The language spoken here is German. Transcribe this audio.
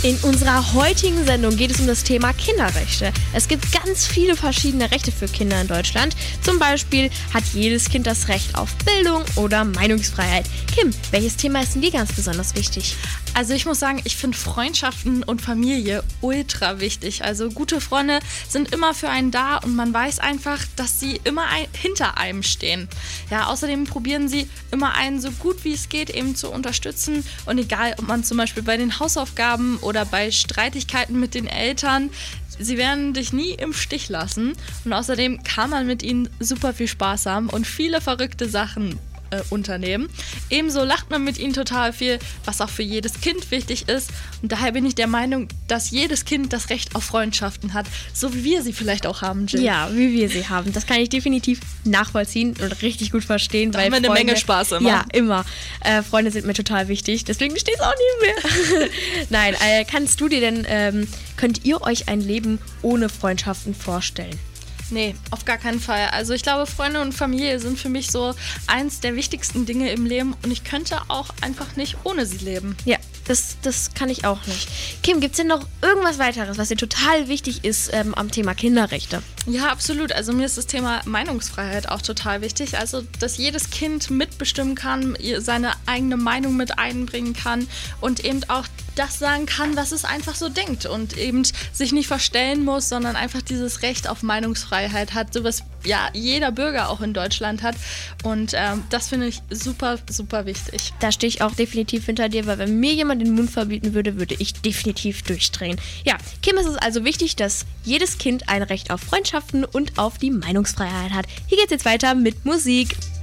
In unserer heutigen Sendung geht es um das Thema Kinderrechte. Es gibt ganz viele verschiedene Rechte für Kinder in Deutschland. Zum Beispiel hat jedes Kind das Recht auf Bildung oder Meinungsfreiheit. Kim, welches Thema ist denn dir ganz besonders wichtig? Also ich muss sagen, ich finde Freundschaften und Familie ultra wichtig. Also gute Freunde sind immer für einen da und man weiß einfach, dass sie immer hinter einem stehen. Ja, außerdem probieren sie immer einen so gut wie es geht eben zu unterstützen. Und egal, ob man zum Beispiel bei den Hausaufgaben oder bei Streitigkeiten mit den Eltern, sie werden dich nie im Stich lassen. Und außerdem kann man mit ihnen super viel Spaß haben und viele verrückte Sachen unternehmen. Ebenso lacht man mit ihnen total viel, was auch für jedes Kind wichtig ist. Und daher bin ich der Meinung, dass jedes Kind das Recht auf Freundschaften hat, so wie wir sie vielleicht auch haben, Jill. Ja, wie wir sie haben. Das kann ich definitiv nachvollziehen und richtig gut verstehen. Da haben wir eine Menge Spaß immer. Ja, immer. Freunde sind mir total wichtig, deswegen steht es auch nie mehr. Nein, könnt ihr euch ein Leben ohne Freundschaften vorstellen? Nee, auf gar keinen Fall. Also ich glaube, Freunde und Familie sind für mich so eins der wichtigsten Dinge im Leben und ich könnte auch einfach nicht ohne sie leben. Ja, das kann ich auch nicht. Kim, gibt es denn noch irgendwas weiteres, was dir total wichtig ist am Thema Kinderrechte? Ja, absolut. Also mir ist das Thema Meinungsfreiheit auch total wichtig. Also, dass jedes Kind mitbestimmen kann, seine eigene Meinung mit einbringen kann und eben auch das sagen kann, was es einfach so denkt und eben sich nicht verstellen muss, sondern einfach dieses Recht auf Meinungsfreiheit hat, so was ja jeder Bürger auch in Deutschland hat und das finde ich super, super wichtig. Da stehe ich auch definitiv hinter dir, weil wenn mir jemand den Mund verbieten würde, würde ich definitiv durchdrehen. Ja, Kim, ist es also wichtig, dass jedes Kind ein Recht auf Freundschaften und auf die Meinungsfreiheit hat. Hier geht's jetzt weiter mit Musik.